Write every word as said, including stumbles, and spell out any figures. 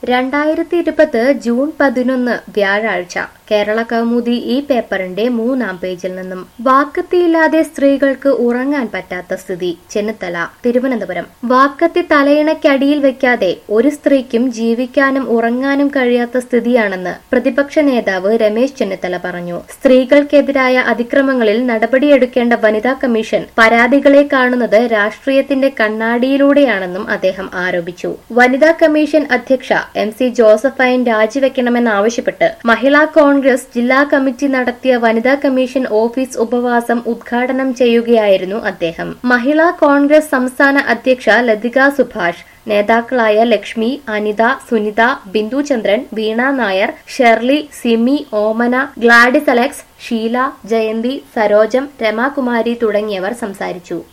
രണ്ടായിരത്തി ഇരുപത് ജൂൺ പതിനൊന്ന് വ്യാഴാഴ്ച കേരള കൗമുദി ഈ പേപ്പറിന്റെ മൂന്നാം പേജിൽ നിന്നും വാക്കത്തിയില്ലാതെ സ്ത്രീകൾക്ക് ഉറങ്ങാൻ പറ്റാത്ത സ്ഥിതി. ചെന്നിത്തല, തിരുവനന്തപുരം. വാക്കത്തി തലയിണയ്ക്കടിയിൽ വെക്കാതെ ഒരു സ്ത്രീക്കും ജീവിക്കാനും ഉറങ്ങാനും കഴിയാത്ത സ്ഥിതിയാണെന്ന് പ്രതിപക്ഷ നേതാവ് രമേശ് ചെന്നിത്തല പറഞ്ഞു. സ്ത്രീകൾക്കെതിരായ അതിക്രമങ്ങളിൽ നടപടിയെടുക്കേണ്ട വനിതാ കമ്മീഷൻ പരാതികളെ കാണുന്നത് രാഷ്ട്രീയത്തിന്റെ കണ്ണാടിയിലൂടെയാണെന്നും അദ്ദേഹം ആരോപിച്ചു. വനിതാ കമ്മീഷൻ അധ്യക്ഷ എം സി ജോസഫൈൻ രാജിവെക്കണമെന്നാവശ്യപ്പെട്ട് മഹിളാ കോൺഗ്രസ് ജില്ലാ കമ്മിറ്റി നടത്തിയ വനിതാ കമ്മീഷൻ ഓഫീസ് ഉപവാസം ഉദ്ഘാടനം ചെയ്യുകയായിരുന്നു അദ്ദേഹം. മഹിളാ കോൺഗ്രസ് സംസ്ഥാന അധ്യക്ഷ ലതിക സുഭാഷ്, നേതാക്കളായ ലക്ഷ്മി, അനിത, സുനിത, ബിന്ദുചന്ദ്രൻ, വീണ നായർ, ഷെർലി, സിമി, ഓമന, ഗ്ലാഡിസ് അലക്സ്, ഷീല, ജയന്തി, സരോജം, രമാകുമാരി തുടങ്ങിയവർ സംസാരിച്ചു.